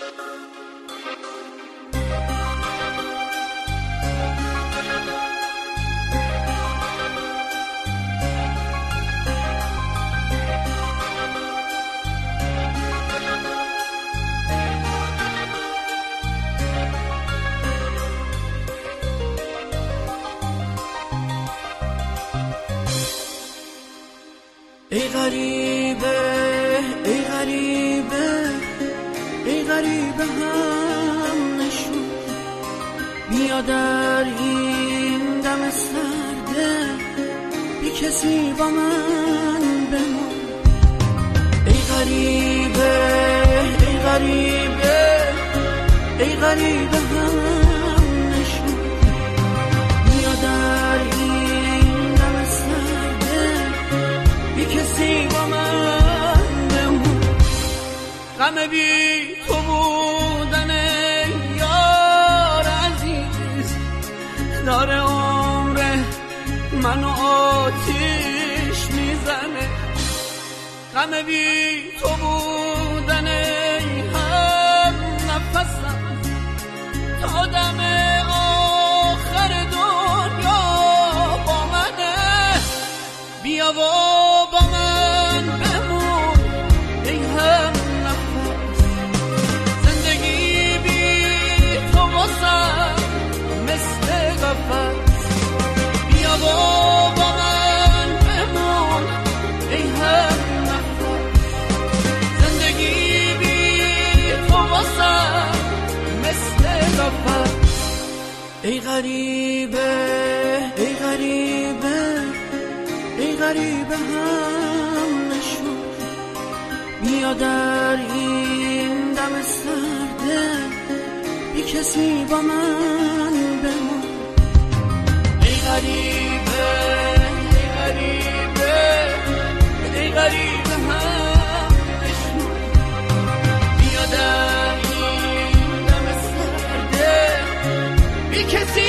ای غریبه ای غریبه ای غریبه هم نشون، بیا در این دم سرده بی کسی با من بمون. ای غریبه ای غریبه ای غریبه هم نشون، بیا در این دم سرده بی کسی با من بمون. غم بی تو بودن یار عزیز داره عمر منو آتیش میزنه. غم بی تو بودن هم نفسم تا دم آخر دنیا با منه. بیا و با من بمون ای هم نفس، زندگی بی تو واسم مثل قفس. بیا و با من بمون ای هم نفس، زندگی بی تو واسم مثل قفس. ای غریبه ای غریبه ای غریبه هم نشون، بیا در این دم سرده بی کسی با من بمون. ای غریبه ای غریبه ای غریبه هم نشون، بیا در این دم سرده بی کسی